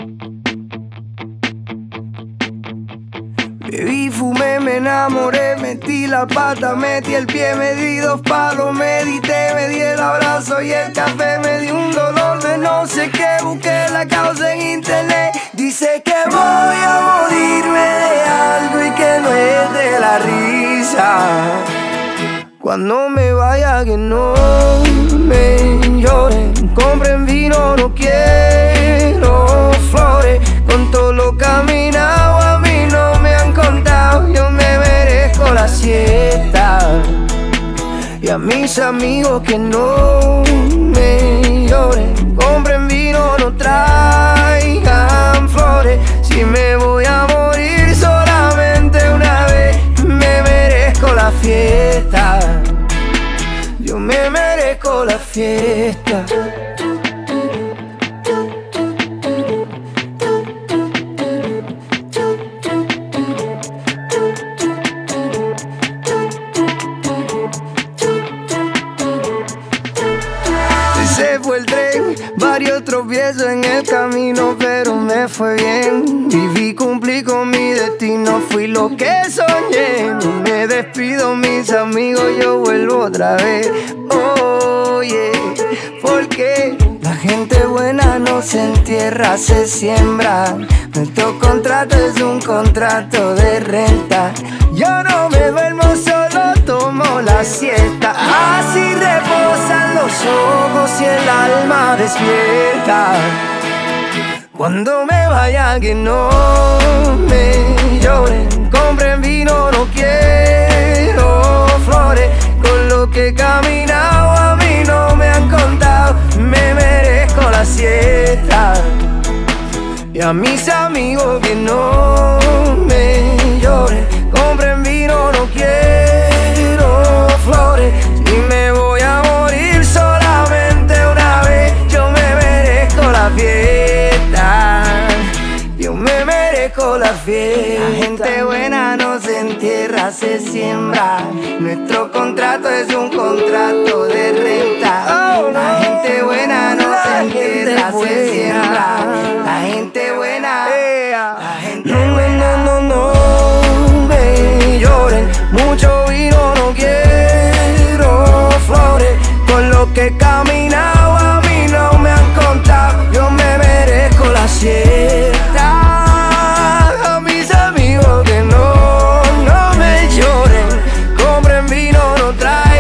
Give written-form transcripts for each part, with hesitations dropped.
Bebí, fumé, me enamoré, metí la pata, metí el pie, me di 2 palos, medité, me di el abrazo y el café, me di un dolor de no sé qué, busqué la causa en internet. Dice que voy a morirme de algo y que no es de la risa. Cuando me vaya que no me lloren, compren vino, no quiero flores. Con todo lo caminado a mí no me han contado, yo me merezco la siesta. Y a mis amigos que no me lloren, compren vino, no traigan flores. Si me voy a morir solamente una vez, me merezco la fiesta. Yo me merezco la fiesta. Se fue el tren, varios tropiezos en el camino, pero me fue bien. Viví, cumplí con mi destino, fui lo que soñé. No me despido, mis amigos, yo vuelvo otra vez. Oye, porque la gente buena no se entierra, se siembra. Nuestro contrato es un contrato de renta. Yo no me duermo, solo tomo la siesta. Así reposan los ojos y el alma despierta. Cuando me vaya que no me lloren, compren vino, no quiero flores. Con lo que he caminado a mí no me han contado, me merezco la siesta. Y a mis amigos que no me lloren, compren vino, no quiero flores. Si me voy a morir solamente una vez, yo me merezco la fiesta. Yo me merezco la fiesta. La gente buena no se entierra, se siembra. Nuestro contrato es un contrato de renta. La gente buena no se entierra, se siembra. La gente buena, la gente buena. No me lloren, mucho vino, no quiero flores. Con lo que he caminado a mí no me han contado, yo me merezco la siesta. A mis amigos que no me lloren, compren vino, no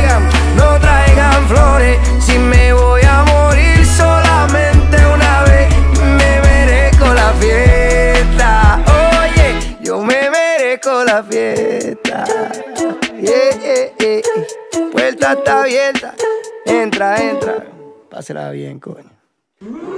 traigan flores. Si me voy a morir solamente una vez, me merezco la fiesta. Oye, yo me merezco la fiesta. Puerta está abierta, entra, pásela bien, coño.